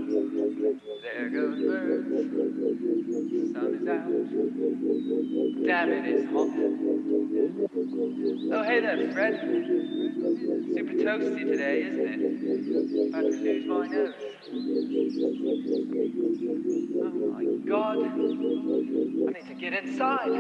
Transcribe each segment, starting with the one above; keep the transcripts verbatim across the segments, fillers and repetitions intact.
There goes birds. Sun is out. Damn it, it's hot. Oh, hey there, Fred. Super toasty today, isn't it? About to lose my nose. Oh my god. I need to get inside.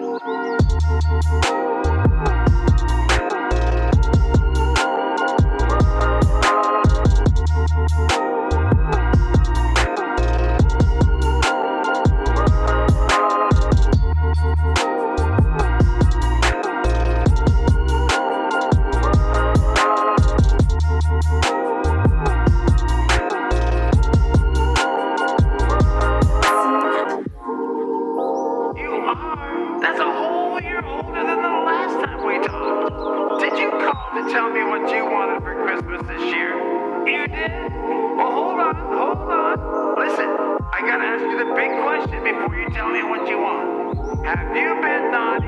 Tell me what you wanted for Christmas this year. You did? Well, hold on, hold on. Listen, I gotta ask you the big question before you tell me what you want. Have you been naughty?